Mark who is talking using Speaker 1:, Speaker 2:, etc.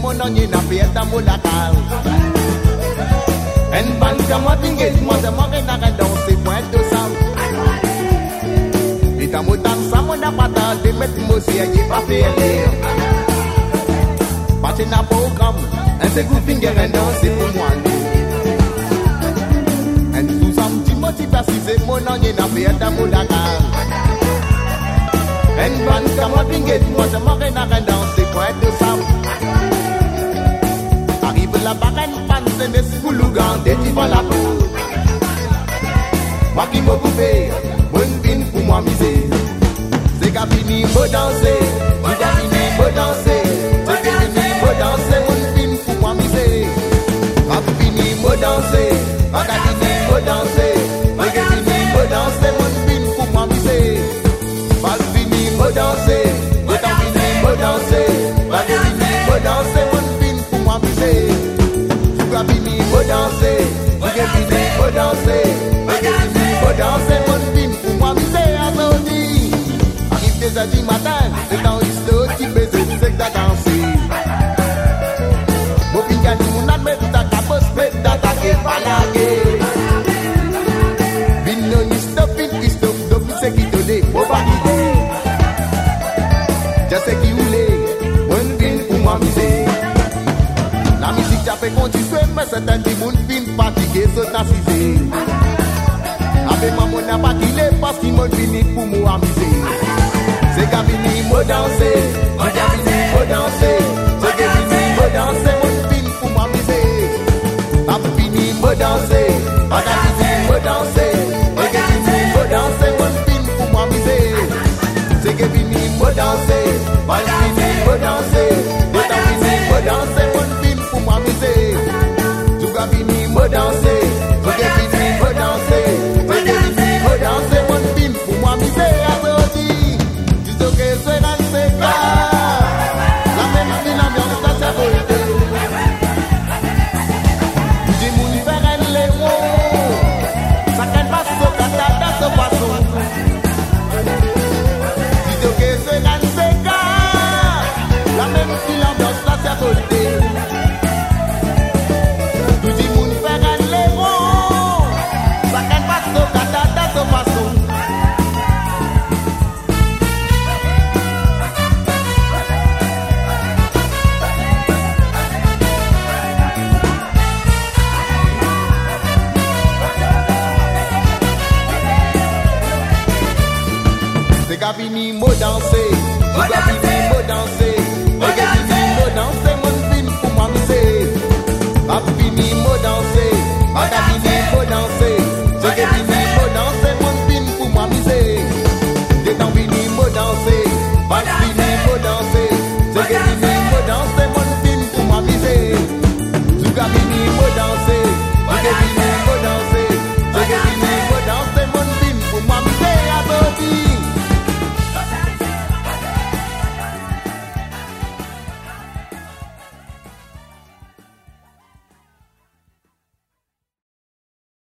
Speaker 1: mon onion a fiesta moulacal. En ban kama tingit mo sa mga nakadong si Puerto Sam. Itamutan sa mo na pata dimit mo siya ipapili. Pati na po kam, en se gupinge rendon si Pumwani. En tu sam Timothy pasise mon onion a fiesta moulacal. En ban kama tingit mo sa mga nakadong si Puerto Sam. Arrive la barenne panse de Skoulougan de Tivalapo. Moi qui me pouvais, bonne vine pour moi miser. C'est qu'à fini me danser, c'est qu'à fini me danser. C'est qu'à fini me danser, bonne vine pour moi miser. Qu'à fini me danser, qu'à fini me danser. C'est qu'à fini me danser, bonne vine pour moi miser. Qu'à fini me danser, qu'à fini me danser. Qu'à fini me danser, bonne vine pour moi miser. Tu as fini me danser, tu as fini me danser. Faut danser mon film pour moi miser à Saudi. Arrive des samedi matin, c'est dans l'histoire qui baise, c'est que t'as dansé. Mon pinga dit mon âme, mais ta capote, mais t'attaquer par la guerre. Vino ni stop, c'est qui te dit, faut valider. Je sais qui voulait, mon film pour moi miser. La musique t'a fait continuer, mais c'est un petit mon film fatigué, c'est assisé. Avec maman n'a pas qu'il est parce qu'il m'a fini pour m'amuser. C'est qu'à fini me danser, c'est qu'à fini me danser, c'est qu'à fini me danser, mon film pour m'amuser. A fini me danser, a fini me danser, c'est qu'à fini me danser, mon film pour m'amuser. C'est qu'à fini me danser, a fini me danser, c'est qu'à fini me danser, mon film pour m'amuser. Tu qu'à fini me danser, c'est qu'à fini me danser. Danser mon film pour moi miser à Saudi. Tu sais que c'est dans ces cas. La même ville ambiance dans sa beauté. Dis mon frère elle les mots. Ça qu'elle passe au kata dans ce façon. Tu sais que c'est dans ces cas. La même ville ambiance dans sa beauté. Tu dis mon frère elle les mots. Ça qu'elle passe au kata dans ce façon. C'est qu'à fini me danser, c'est qu'à fini me danser, c'est qu'à fini me danser, mon film pour m'amuser. A fini me danser, a fini me danser.